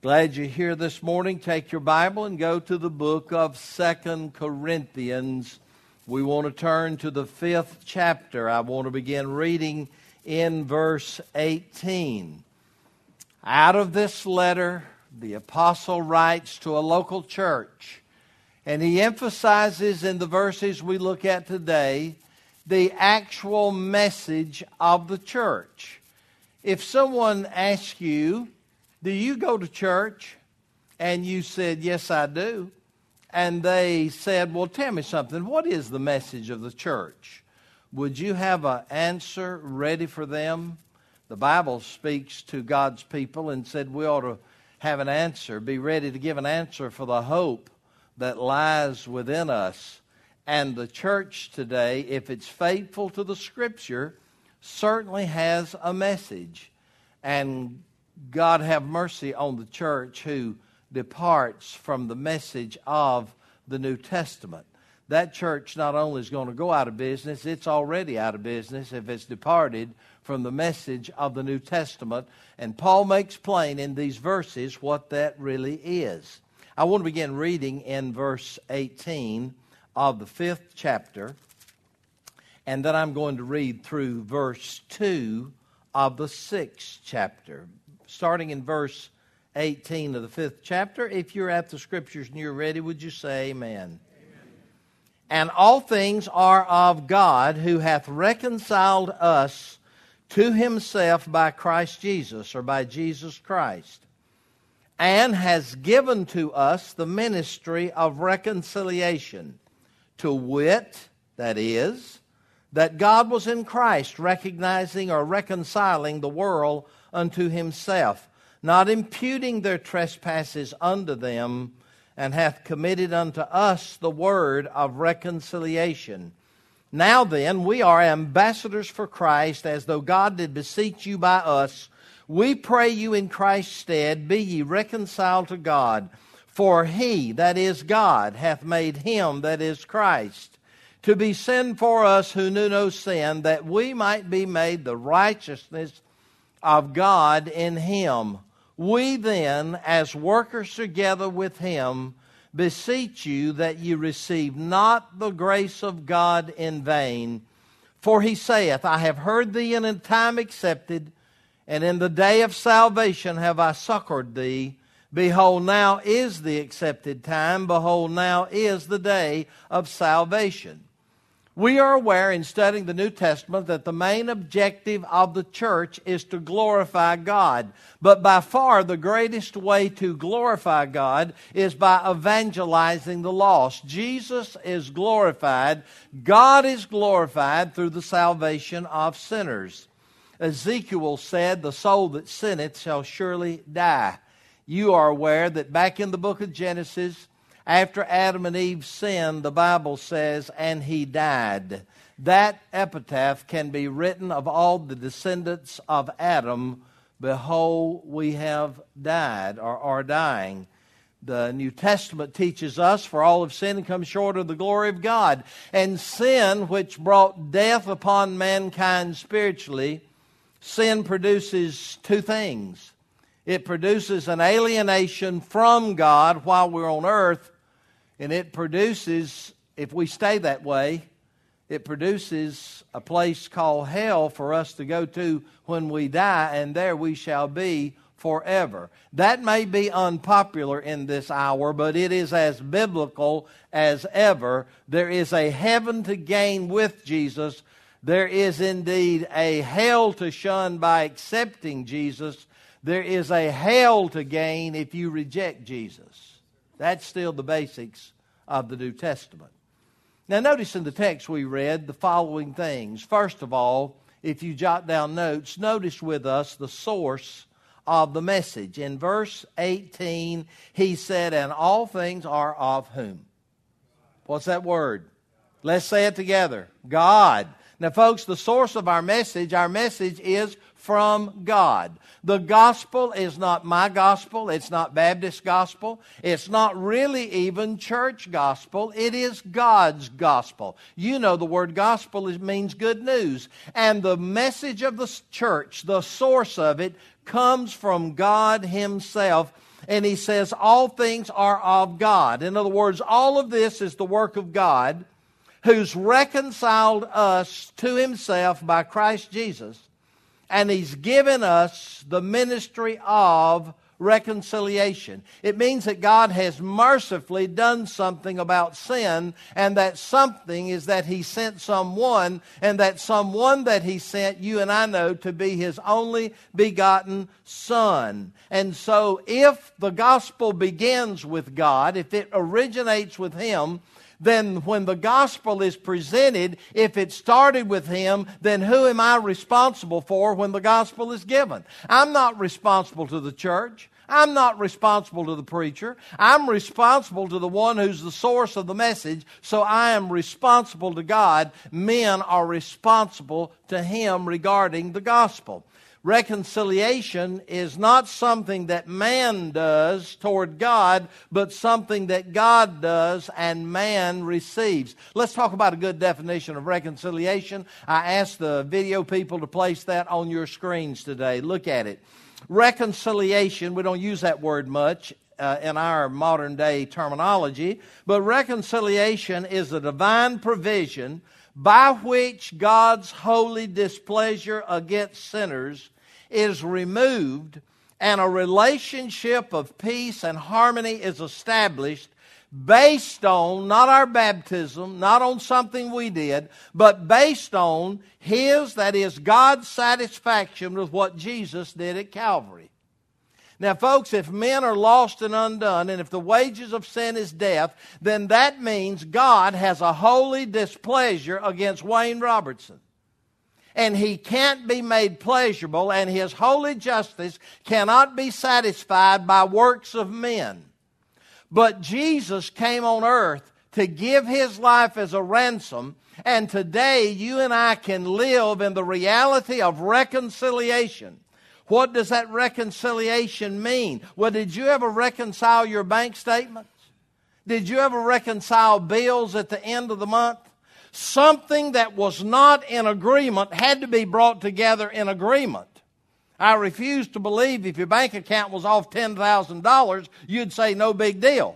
Glad you're here this morning. Take your Bible and go to the book of 2 Corinthians. We want to turn to the 5th chapter. I want to begin reading in verse 18. Out of this letter, the apostle writes to a local church, and he emphasizes in the verses we look at today the actual message of the church. If someone asks you, do you go to church? And you said, yes, I do. And they said, well, tell me something. What is the message of the church? Would you have an answer ready for them? The Bible speaks to God's people and said we ought to have an answer, be ready to give an answer for the hope that lies within us. And the church today, if it's faithful to the Scripture, certainly has a message. And God have mercy on the church who departs from the message of the New Testament. That church not only is going to go out of business, it's already out of business if it's departed from the message of the New Testament. And Paul makes plain in these verses what that really is. I want to begin reading in verse 18 of the 5th chapter, and then I'm going to read through verse 2 of the 6th chapter. Starting in verse 18 of the 5th chapter, if you're at the Scriptures and you're ready, would you say amen? Amen. And all things are of God, who hath reconciled us to himself by Christ Jesus, or by Jesus Christ, and has given to us the ministry of reconciliation, to wit, that is, that God was in Christ, recognizing or reconciling the world unto himself, not imputing their trespasses unto them, and hath committed unto us the word of reconciliation. Now then, we are ambassadors for Christ, as though God did beseech you by us. We pray you in Christ's stead, be ye reconciled to God. For he, that is God, hath made him, that is Christ, to be sin for us who knew no sin, that we might be made the righteousness of God in him. We then, as workers together with him, beseech you that ye receive not the grace of God in vain. For he saith, I have heard thee in a time accepted, and in the day of salvation have I succored thee. Behold, now is the accepted time. Behold, now is the day of salvation. We are aware in studying the New Testament that the main objective of the church is to glorify God. But by far the greatest way to glorify God is by evangelizing the lost. Jesus is glorified. God is glorified through the salvation of sinners. Ezekiel said, the soul that sinneth shall surely die. You are aware that back in the book of Genesis, after Adam and Eve sinned, the Bible says, and he died. That epitaph can be written of all the descendants of Adam. Behold, we have died, or are dying. The New Testament teaches us, for all have sinned and come short of the glory of God. And sin, which brought death upon mankind spiritually, sin produces two things. It produces an alienation from God while we're on earth, and it produces, if we stay that way, it produces a place called hell for us to go to when we die, and there we shall be forever. That may be unpopular in this hour, but it is as biblical as ever. There is a heaven to gain with Jesus. There is indeed a hell to shun by accepting Jesus. There is a hell to gain if you reject Jesus. That's still the basics of the New Testament. Now notice in the text we read the following things. First of all, if you jot down notes, notice with us the source of the message. In verse 18, he said, and all things are of whom? What's that word? Let's say it together. God. Now folks, the source of our message is from God. The gospel is not my gospel. It's not Baptist gospel. It's not really even church gospel. It is God's gospel. You know the word gospel means good news. And the message of the church, the source of it, comes from God himself. And he says all things are of God. In other words, all of this is the work of God, who's reconciled us to himself by Christ Jesus, and he's given us the ministry of reconciliation. It means that God has mercifully done something about sin, and that something is that he sent someone, and that someone that he sent, you and I know, to be his only begotten Son. And so if the gospel begins with God, if it originates with him, then when the gospel is presented, if it started with him, then who am I responsible for when the gospel is given? I'm not responsible to the church. I'm not responsible to the preacher. I'm responsible to the one who's the source of the message, so I am responsible to God. Men are responsible to him regarding the gospel. Reconciliation is not something that man does toward God, but something that God does and man receives. Let's talk about a good definition of reconciliation. I asked the video people to place that on your screens today. Look at it. Reconciliation, we don't use that word much in our modern day terminology, but reconciliation is a divine provision by which God's holy displeasure against sinners is removed, and a relationship of peace and harmony is established based on, not our baptism, not on something we did, but based on his, that is, God's satisfaction with what Jesus did at Calvary. Now, folks, if men are lost and undone, and if the wages of sin is death, then that means God has a holy displeasure against Wayne Robertson. And he can't be made pleasurable, and his holy justice cannot be satisfied by works of men. But Jesus came on earth to give his life as a ransom, and today you and I can live in the reality of reconciliation. What does that reconciliation mean? Well, did you ever reconcile your bank statements? Did you ever reconcile bills at the end of the month? Something that was not in agreement had to be brought together in agreement. I refuse to believe if your bank account was off $10,000, you'd say no big deal.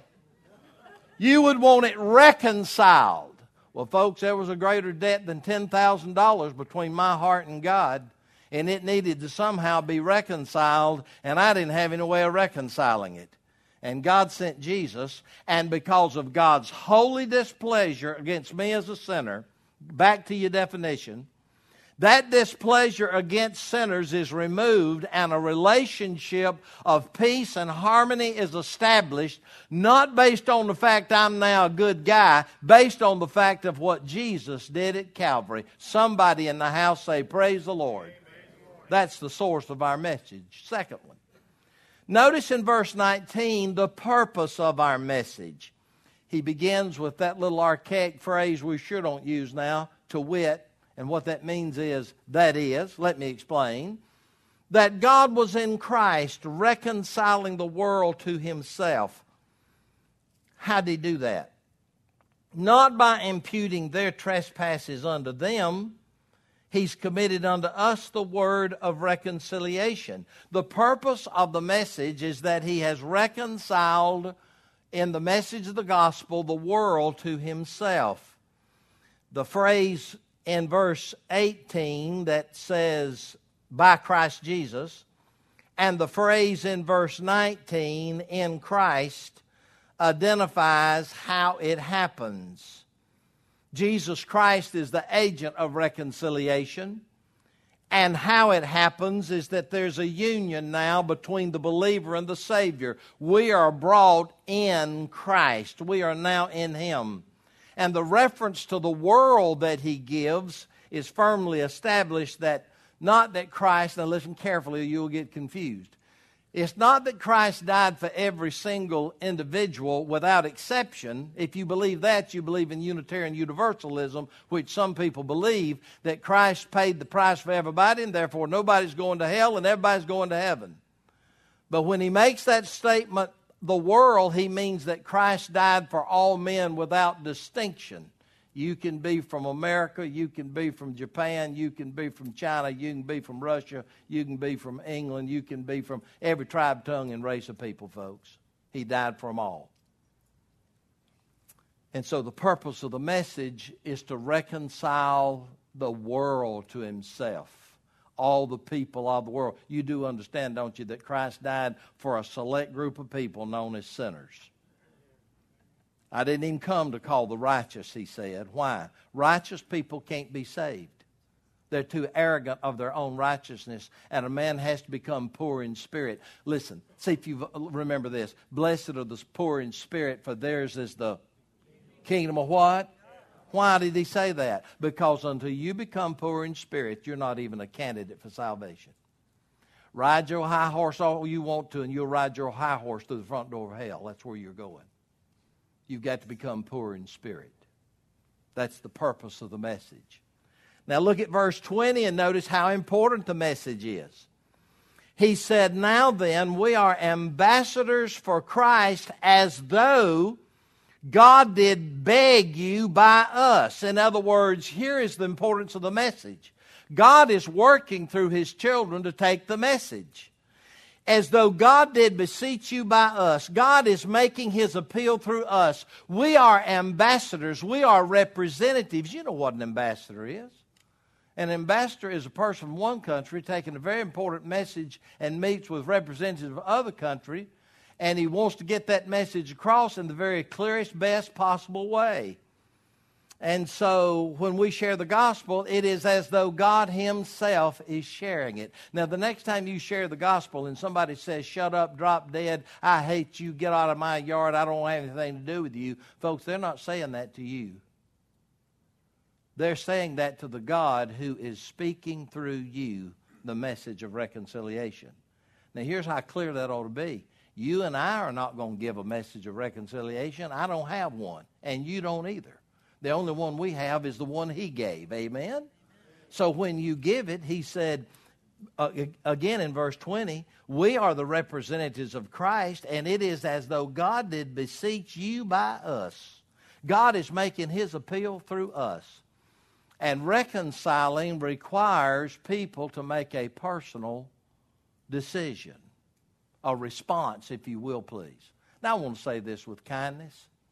You would want it reconciled. Well, folks, there was a greater debt than $10,000 between my heart and God, and it needed to somehow be reconciled, and I didn't have any way of reconciling it. And God sent Jesus, and because of God's holy displeasure against me as a sinner, back to your definition, that displeasure against sinners is removed, and a relationship of peace and harmony is established, not based on the fact I'm now a good guy, based on the fact of what Jesus did at Calvary. Somebody in the house say, praise the Lord. That's the source of our message. Secondly, notice in verse 19 the purpose of our message. He begins with that little archaic phrase we sure don't use now, to wit. And what that means is, that is, let me explain, that God was in Christ reconciling the world to himself. How did he do that? Not by imputing their trespasses unto them. He's committed unto us the word of reconciliation. The purpose of the message is that he has reconciled in the message of the gospel the world to himself. The phrase in verse 18 that says, by Christ Jesus, and the phrase in verse 19, in Christ, identifies how it happens. Jesus Christ is the agent of reconciliation, and how it happens is that there's a union now between the believer and the Savior. We are brought in Christ. We are now in him. And the reference to the world that he gives is firmly established, that not that Christ, now listen carefully or you'll get confused. It's not that Christ died for every single individual without exception. If you believe that, you believe in Unitarian Universalism, which some people believe, that Christ paid the price for everybody and therefore nobody's going to hell and everybody's going to heaven. But when he makes that statement, the world, he means that Christ died for all men without distinction. You can be from America, you can be from Japan, you can be from China, you can be from Russia, you can be from England, you can be from every tribe, tongue, and race of people, folks. He died for them all. And so the purpose of the message is to reconcile the world to himself. All the people of the world. You do understand, don't you, that Christ died for a select group of people known as sinners. I didn't even come to call the righteous, he said. Why? Righteous people can't be saved. They're too arrogant of their own righteousness, and a man has to become poor in spirit. Listen, see if you remember this. Blessed are the poor in spirit, for theirs is the kingdom of what? Why did he say that? Because until you become poor in spirit, you're not even a candidate for salvation. Ride your high horse all you want to, and you'll ride your high horse through the front door of hell. That's where you're going. You've got to become poor in spirit. That's the purpose of the message. Now look at verse 20 and notice how important the message is. He said, now then, we are ambassadors for Christ, as though God did beg you by us. In other words, here is the importance of the message. God is working through his children to take the message. As though God did beseech you by us. God is making his appeal through us. We are ambassadors. We are representatives. You know what an ambassador is. An ambassador is a person from one country taking a very important message and meets with representatives of other country, and he wants to get that message across in the very clearest, best possible way. And so when we share the gospel, it is as though God himself is sharing it. Now, the next time you share the gospel and somebody says, shut up, drop dead, I hate you, get out of my yard, I don't have anything to do with you, folks, they're not saying that to you. They're saying that to the God who is speaking through you the message of reconciliation. Now, here's how clear that ought to be. You and I are not going to give a message of reconciliation. I don't have one, and you don't either. The only one we have is the one he gave. Amen? So when you give it, he said, again in verse 20, we are the representatives of Christ, and it is as though God did beseech you by us. God is making his appeal through us. And reconciling requires people to make a personal decision, a response, if you will, please. Now, I want to say this with kindness.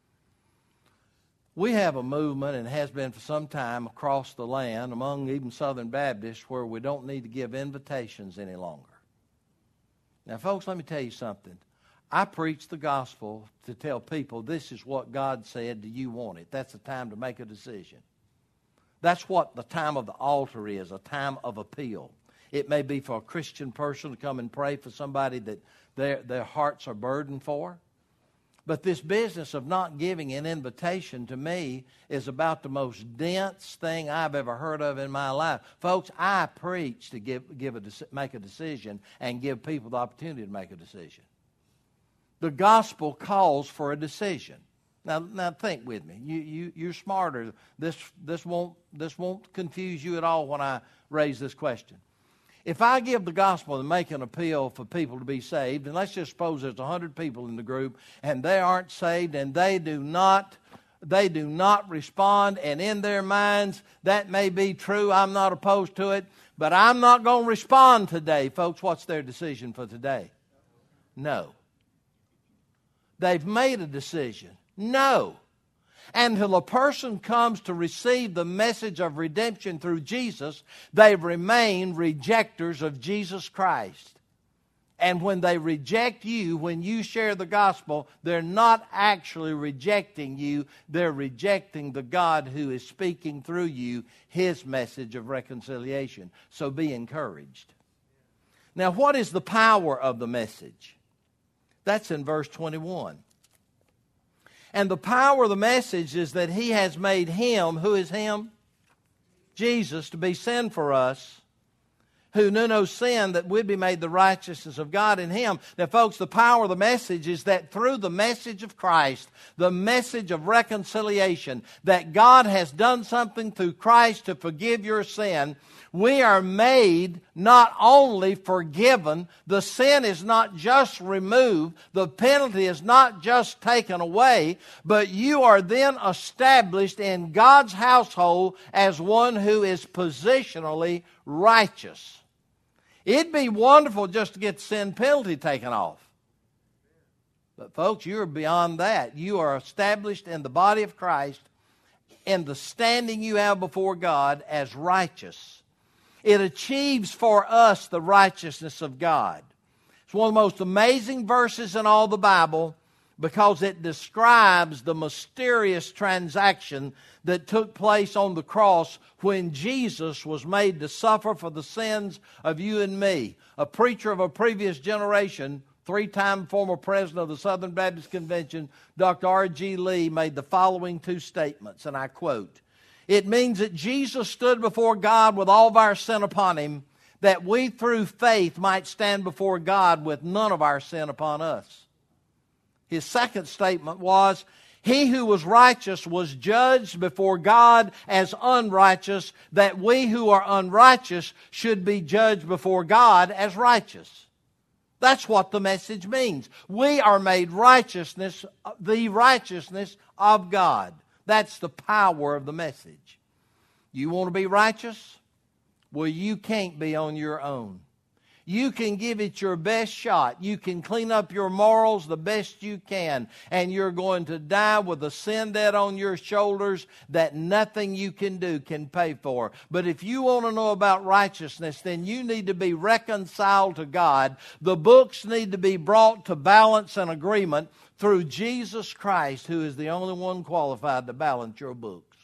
We have a movement, and has been for some time, across the land, among even Southern Baptists, where we don't need to give invitations any longer. Now, folks, let me tell you something. I preach the gospel to tell people this is what God said. Do you want it? That's the time to make a decision. That's what the time of the altar is, a time of appeal. It may be for a Christian person to come and pray for somebody that their hearts are burdened for. But this business of not giving an invitation, to me, is about the most dense thing I've ever heard of in my life. Folks, I preach to make a decision and give people the opportunity to make a decision. The gospel calls for a decision. Now think with me. You're smarter. This won't confuse you at all when I raise this question. If I give the gospel and make an appeal for people to be saved, and let's just suppose there's 100 people in the group and they aren't saved and they do not respond, and in their minds that may be true, I'm not opposed to it, but I'm not going to respond today. Folks, what's their decision for today? No. They've made a decision. No. Until a person comes to receive the message of redemption through Jesus, they remain rejectors of Jesus Christ. And when they reject you, when you share the gospel, they're not actually rejecting you. They're rejecting the God who is speaking through you his message of reconciliation. So be encouraged. Now, what is the power of the message? That's in verse 21. And the power of the message is that he has made him, who is him? Jesus, to be sin for us, who knew no sin, that we'd be made the righteousness of God in Him. Now, folks, the power of the message is that through the message of Christ, the message of reconciliation, that God has done something through Christ to forgive your sin, we are made not only forgiven, the sin is not just removed, the penalty is not just taken away, but you are then established in God's household as one who is positionally righteous. It'd be wonderful just to get the sin penalty taken off. But folks, you're beyond that. You are established in the body of Christ in the standing you have before God as righteous. It achieves for us the righteousness of God. It's one of the most amazing verses in all the Bible because it describes the mysterious transaction that took place on the cross when Jesus was made to suffer for the sins of you and me. A preacher of a previous generation, three-time former president of the Southern Baptist Convention, Dr. R.G. Lee, made the following two statements, and I quote, "It means that Jesus stood before God with all of our sin upon Him, that we through faith might stand before God with none of our sin upon us." His second statement was, "He who was righteous was judged before God as unrighteous, that we who are unrighteous should be judged before God as righteous." That's what the message means. We are made righteousness, the righteousness of God. That's the power of the message. You want to be righteous? Well, you can't be on your own. You can give it your best shot. You can clean up your morals the best you can. And you're going to die with a sin debt on your shoulders that nothing you can do can pay for. But if you want to know about righteousness, then you need to be reconciled to God. The books need to be brought to balance and agreement through Jesus Christ, who is the only one qualified to balance your books.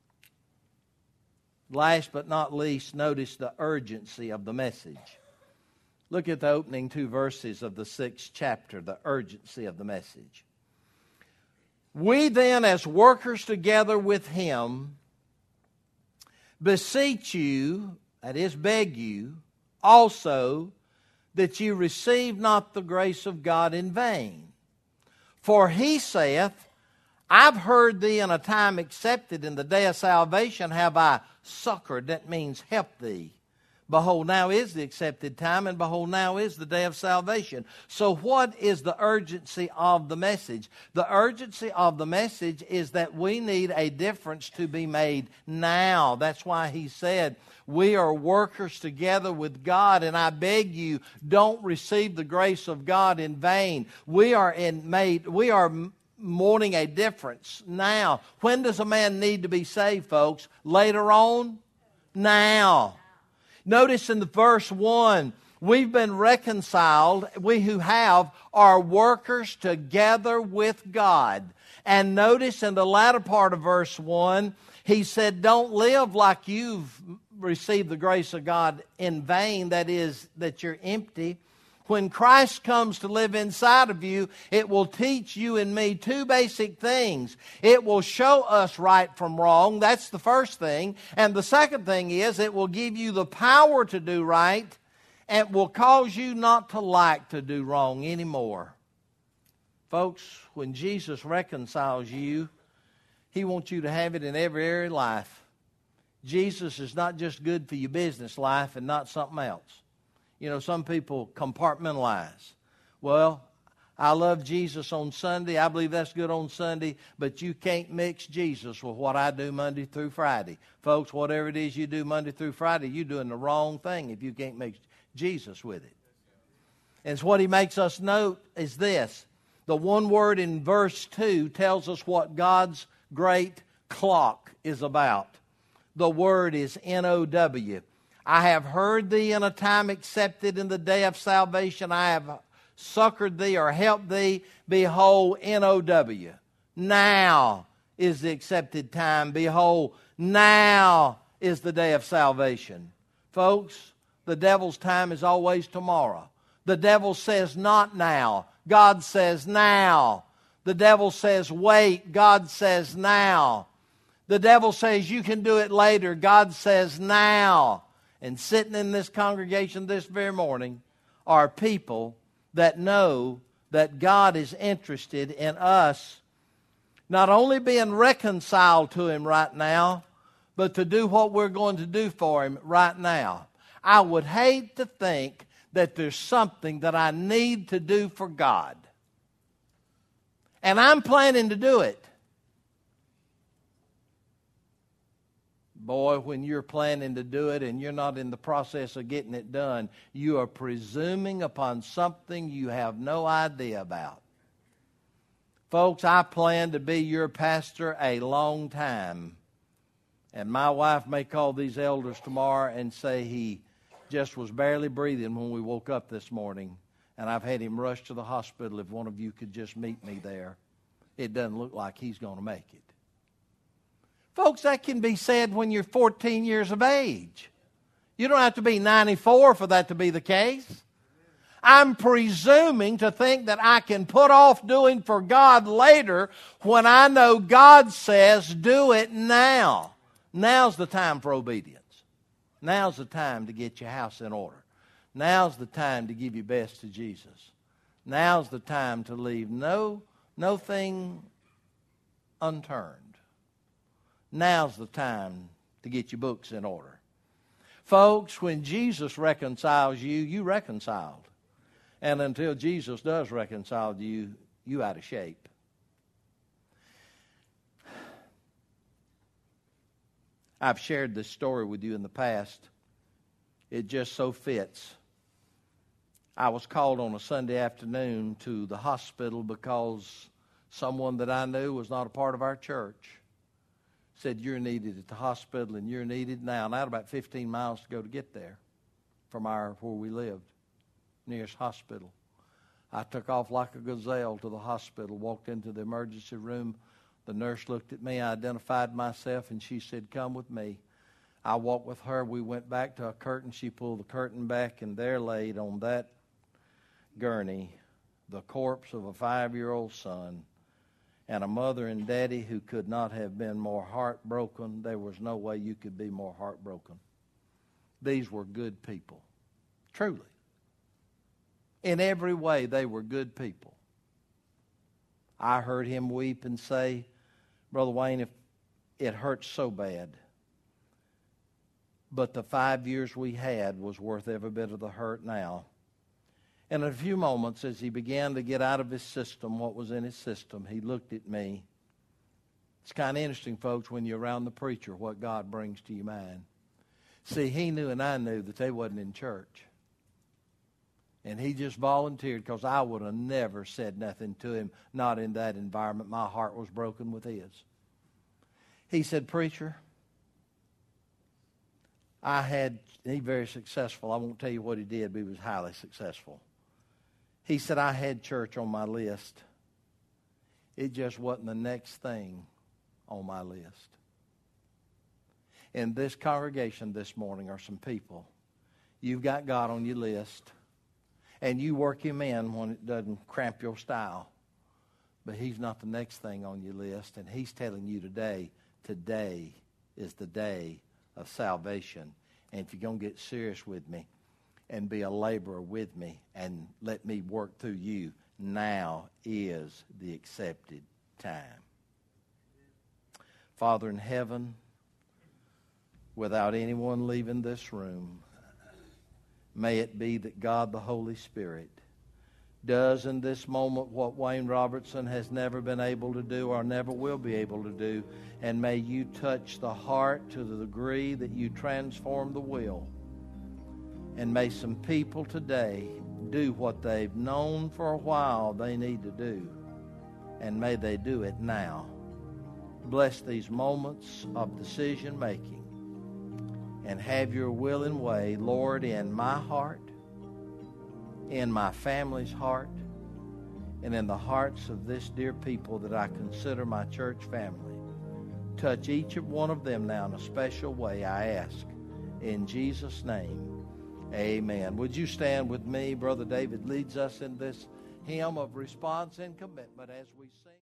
Last but not least, notice the urgency of the message. Look at the opening two verses of the 6th chapter, the urgency of the message. "We then, as workers together with Him, beseech you," that is, beg you, "also that you receive not the grace of God in vain. For He saith, I've heard thee in a time accepted, in the day of salvation have I succored." That means helped thee. "Behold, now is the accepted time, and behold, now is the day of salvation." So what is the urgency of the message? The urgency of the message is that we need a difference to be made now. That's why He said, we are workers together with God, and I beg you, don't receive the grace of God in vain. We are mourning a difference now. When does a man need to be saved, folks? Later on? Now. Notice in the verse 1, we've been reconciled. We who have are workers together with God. And notice in the latter part of verse 1, he said, don't live like you've received the grace of God in vain. That is, that you're empty. When Christ comes to live inside of you, it will teach you and me two basic things. It will show us right from wrong. That's the first thing. And the second thing is it will give you the power to do right and will cause you not to like to do wrong anymore. Folks, when Jesus reconciles you, He wants you to have it in every area of life. Jesus is not just good for your business life and not something else. You know, some people compartmentalize. Well, I love Jesus on Sunday. I believe that's good on Sunday, but you can't mix Jesus with what I do Monday through Friday. Folks, whatever it is you do Monday through Friday, you're doing the wrong thing if you can't mix Jesus with it. And what He makes us note is this. The one word in verse 2 tells us what God's great clock is about. The word is N-O-W. I have heard thee in a time accepted, in the day of salvation. I have succored thee or helped thee. Behold, N-O-W. Now is the accepted time. Behold, now is the day of salvation. Folks, the devil's time is always tomorrow. The devil says not now. God says now. The devil says wait. God says now. The devil says you can do it later. God says now. and sitting in this congregation this very morning are people that know that God is interested in us not only being reconciled to Him right now, but to do what we're going to do for Him right now. I would hate to think that there's something that I need to do for God. And I'm planning to do it. Boy, when you're planning to do it and you're not in the process of getting it done, you are presuming upon something you have no idea about. Folks, I plan to be your pastor a long time. And my wife may call these elders tomorrow and say he just was barely breathing when we woke up this morning. And I've had him rush to the hospital. If one of you could just meet me there. It doesn't look like he's going to make it. Folks, that can be said when you're 14 years of age. You don't have to be 94 for that to be the case. I'm presuming to think that I can put off doing for God later when I know God says do it now. Now's the time for obedience. Now's the time to get your house in order. Now's the time to give your best to Jesus. Now's the time to leave nothing unturned. Now's the time to get your books in order. Folks, when Jesus reconciles you, you reconciled. And until Jesus does reconcile you, you out of shape. I've shared this story with you in the past. It just so fits. I was called on a Sunday afternoon to the hospital because someone that I knew was not a part of our church said, you're needed at the hospital and you're needed now. And I had about 15 miles to go to get there from where we lived, nearest hospital. I took off like a gazelle to the hospital, walked into the emergency room. The nurse looked at me, I identified myself, and she said, come with me. I walked with her. We went back to a curtain. She pulled the curtain back, and there laid on that gurney the corpse of a 5-year-old son and a mother and daddy who could not have been more heartbroken. There was no way you could be more heartbroken. These were good people, truly. In every way, they were good people. I heard him weep and say, Brother Wayne, if it hurts so bad, but the 5 years we had was worth every bit of the hurt now. And in a few moments, as he began to get out of his system what was in his system, he looked at me. It's kind of interesting, folks, when you're around the preacher, what God brings to your mind. See, he knew and I knew that they wasn't in church. And he just volunteered because I would have never said nothing to him, not in that environment. My heart was broken with his. He said, preacher, he's very successful. I won't tell you what he did, but he was highly successful. He said, I had church on my list. It just wasn't the next thing on my list. In this congregation this morning are some people. You've got God on your list. And you work him in when it doesn't cramp your style. But he's not the next thing on your list. And he's telling you today is the day of salvation. And if you're going to get serious with me and be a laborer with me and let me work through you, now is the accepted time. Father in heaven, without anyone leaving this room, may it be that God the Holy Spirit does in this moment what Wayne Robertson has never been able to do or never will be able to do. And may you touch the heart to the degree that you transform the will. And may some people today do what they've known for a while they need to do. And may they do it now. Bless these moments of decision making. And have your will and way, Lord, in my heart, in my family's heart, and in the hearts of this dear people that I consider my church family. Touch each of one of them now in a special way, I ask. In Jesus' name, amen. Would you stand with me? Brother David leads us in this hymn of response and commitment as we sing.